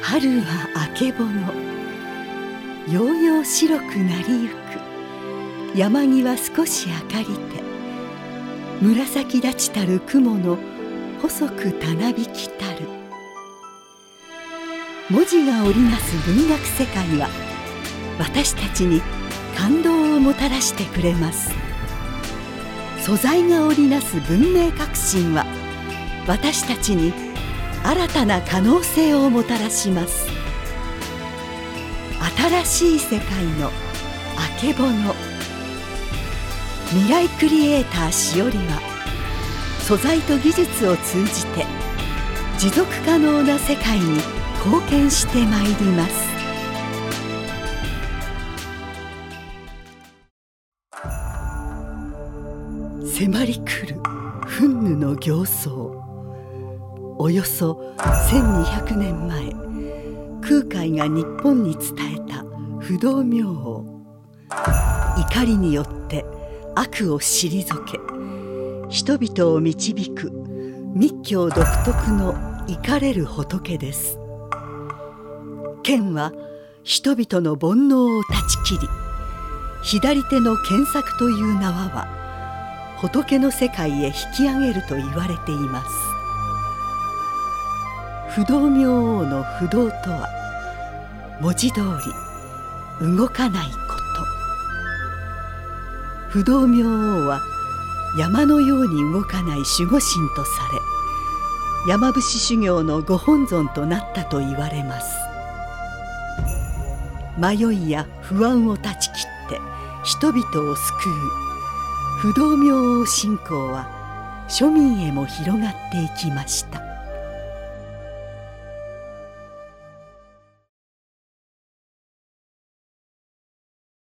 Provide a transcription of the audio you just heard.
春はあけぼの、ようよう白くなりゆく。山際少し明かりて、紫立ちたる雲の細くたなびきたる。文字が織りなす文学世界は、私たちに感動をもたらしてくれます。素材が織りなす文明革新は、私たちに新たな可能性をもたらします。新しい世界のあけぼの。未来クリエイターしおりは、素材と技術を通じて持続可能な世界に貢献してまいります。迫り来る憤怒の形相。およそ1200年前、空海が日本に伝えた不動明王。怒りによって悪を退け、人々を導く密教独特の怒れる仏です。剣は人々の煩悩を断ち切り、左手の剣策という縄は仏の世界へ引き上げると言われています。不動明王の不動とは、文字通り動かないこと。不動明王は山のように動かない守護神とされ、山伏修行のご本尊となったと言われます。迷いや不安を断ち切って人々を救う不動明王信仰は、庶民へも広がっていきました。